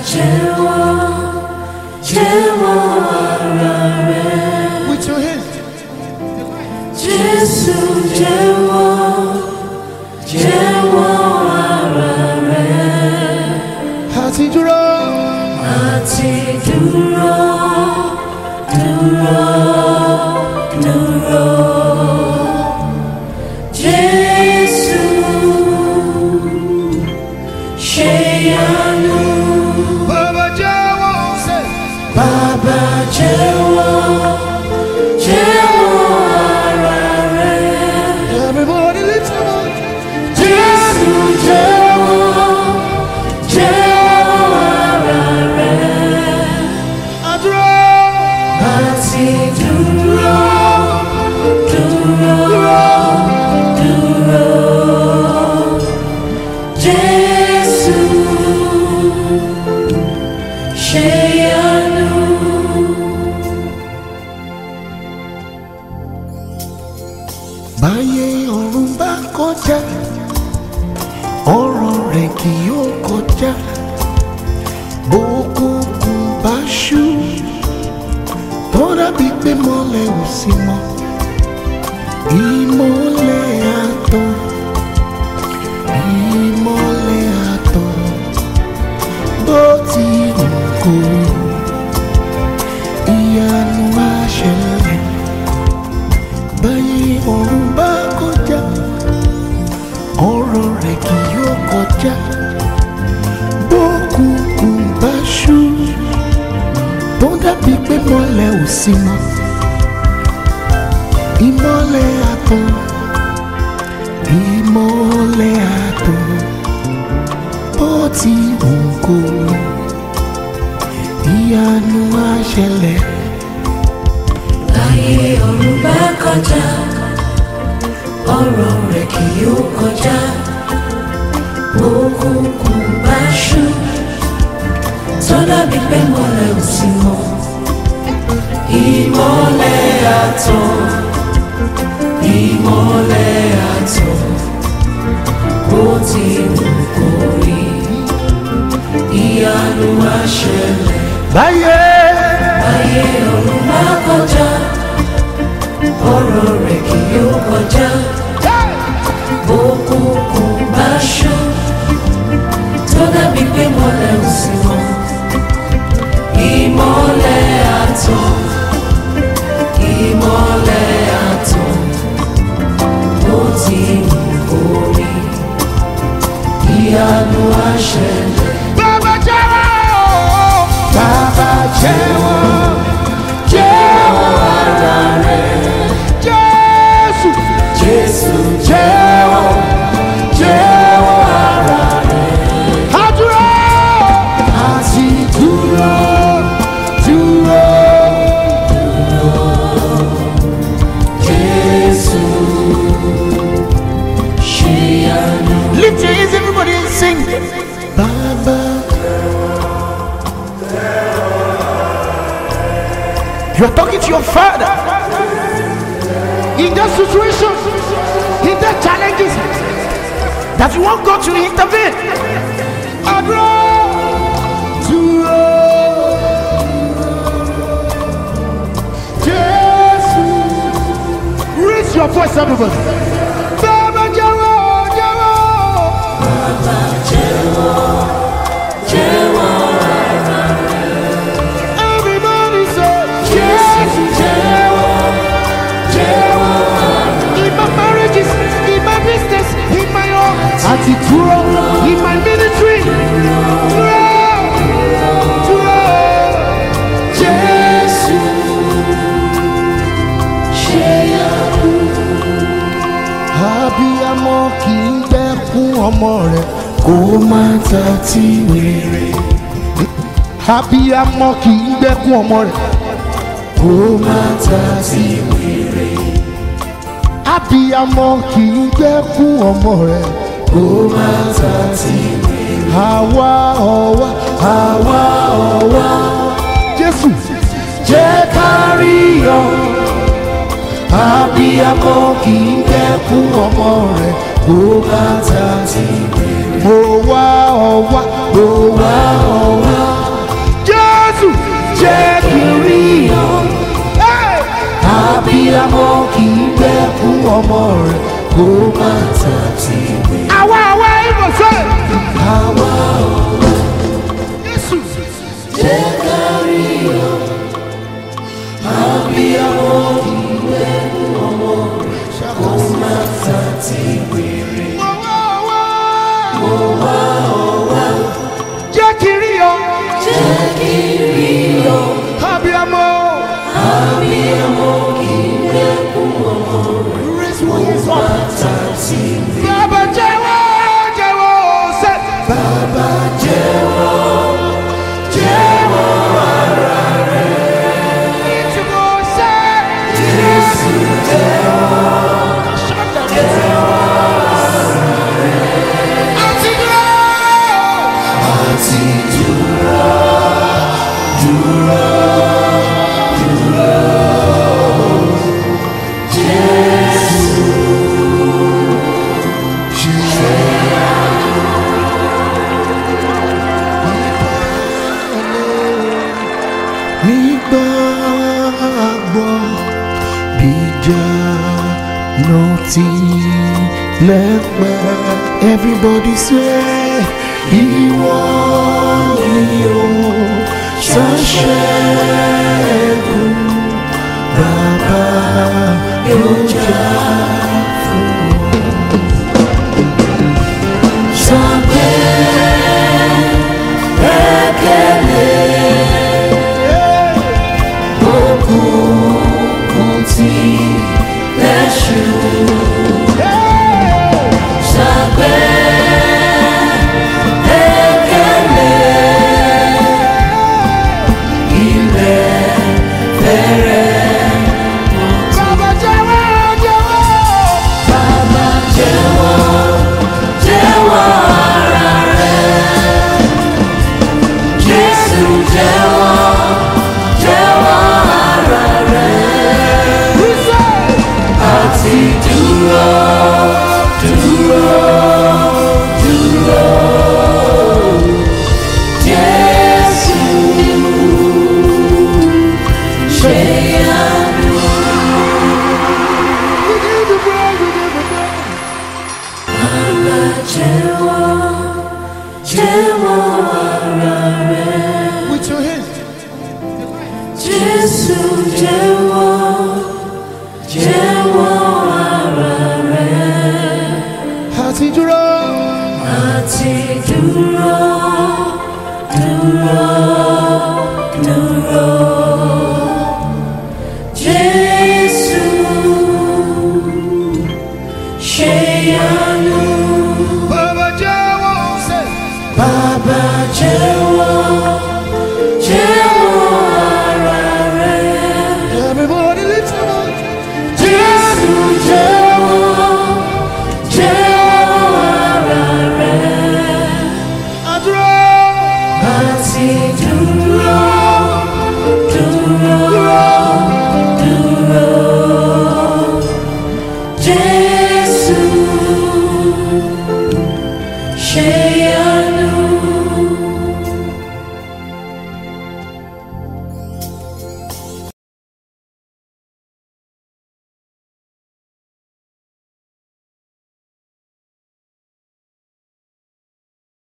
With your hands. Jésù jẹ́wọ́ ara rẹ̀. Àti dúró. Jésù ṣe ìyanu. Bàbá jẹ́wọ́. Bàbá jẹ́wọ́ ara rẹ̀. Everybody lift your voice. Jésù jẹ́wọ́ ara rẹ̀. Àdúrà. Àti dúró. Jésù ṣe ìyanu. Báyé ọ̀run bá kọjá, ọ̀rọ̀ rẹ̀ kì yóò kọjá. Bókùnkùn bá ṣú, tó dàbí pé mọ́lẹ̀ ò sí mọ́. Ìmọ́lẹ̀ àtàn, ìmọ́lẹ̀ àtàn, bó ti hù kó ìyanu á ṣẹlẹ̀. Báyé ọ̀run bá kọjá, ọ̀rọ̀ rẹ̀ kì yóò kọjá. Bókùnkùn bá ṣú, tó dàbí pé mọ́lẹ̀ ò sí mọ́. Ìmọ́lẹ̀ àtàn, ìmọ́lẹ̀ àtàn, bó ti hù kó ìyanu á ṣẹlẹ̀. Báyé ọ̀run bá kọjá, ọ̀rọ̀ rẹ̀ kì yóò kọjá. Òkùnkùn bá ṣú, tó dàbí pé mọ́lẹ̀ ò sí mọ́. Ìmọ́lẹ̀ àtàn, ìmọ́lẹ̀ àtàn, bó ti wù kó rí, ìyanu á ṣẹlẹ̀. Báyé ọ̀run bá kọjá, ọ̀rọ̀ rẹ̀ kì yóò kọjá. Òkùnkùn bá ṣú, tó dàbí pé mọ́lẹ̀ ò sí mọ́. Ìmọ́lẹ̀ àtàn, ìmọ́lẹ̀ àtàn, bó ti wù kó rí, ìyanu á ṣẹlẹ̀. Bàbá jẹ́wọ́. Bàbá jẹ́wọ́. Ara rẹ̀. Jésù. Jésù jẹ́wọ́ ara rẹ̀. Àdúrà. Àti dúró. Jésù ṣe ìyanu. Lift your hands, everybody, and sing. Bàbá. You are talking to your Father. In that situation, in that challenges, that you want God to intervene. Àdúrà. Raise your voice, everybody. Bàbá jẹ́wọ́. Bàbá jẹ́wọ́ ara rẹ̀. Everybody say, Jésù jẹ́wọ́ ara rẹ̀. in my marriages, in my business, in my home, attitude, in my ministry. Jésù ṣe ìyanu. Abiyamọ kì í dẹ́kun ọmọ rẹ̀ kó má ta tí wèrè. Abiyamọ kì í dẹ́kun ọmọ rẹ̀ kó má ta tí wèrè. Abiyamọ kì í dẹ́kun ọmọ rẹ̀ kó má ta tí wèrè. Àwa ọ̀wá Jésù jẹ́ ká rí yọ. Abiyamọ kì í dẹ́kun ọmọ rẹ̀ kó má ta tí wèrè. Mo wá ọ wá. jẹ́ kí n rí ọ. Abiyamọ kì í bẹ́ fún ọmọ rẹ̀ kó má tàbí wé. Àwa ìmọ̀sẹ̀. Àwa Jésù. Jẹ́ ká rí ọ. Abiyamọ kì í bẹ́ fún ọmọ rẹ̀ kó má tàbí wé. Jẹ́ kí n rí ọ. Jẹ́ kí n rí ọ. Abiyamọ. Abiyamọ kì í bẹ́ fún ọmọ rẹ̀ kó má tàbí wé. Bàbá jẹ́wọ́ sẹ́. Bàbá jẹ́wọ́ ara rẹ̀. Ìtumọ̀ sẹ́. Jésù jẹ́wọ́ Everybody say, ìwọ ni o ṣàṣẹ́gun, Bàbá yóò jà fún ọ. Ṣàgbékalẹ̀ òkùnkùn tí lẹ́ṣù. Jésù, ṣe